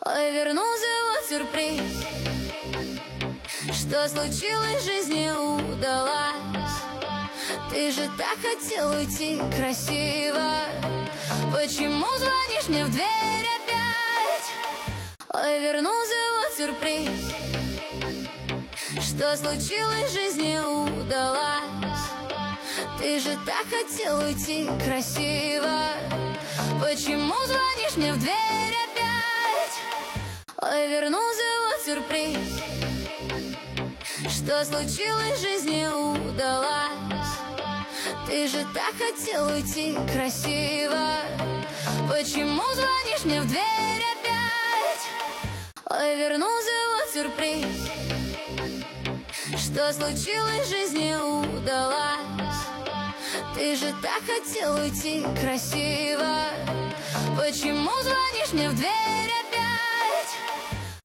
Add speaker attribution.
Speaker 1: Ой, вернулся вот сюрприз. Что случилось, в жизни удалось. Ты же так хотел уйти красиво. Почему звонишь мне в дверь опять? Ой, вернулся вот сюрприз. Что случилось, в жизни удалось. Ты же так хотел уйти красиво. Почему звонишь мне в дверь опять? Ой, вернулся вот сюрприз. Что случилось, в жизни удалось. Ты же так хотел уйти красиво. Почему звонишь мне в дверь опять? Ой, вернулся вот сюрприз. Что случилось, в жизни удалось. Ты же так хотел уйти красиво. Почему звонишь мне в дверь?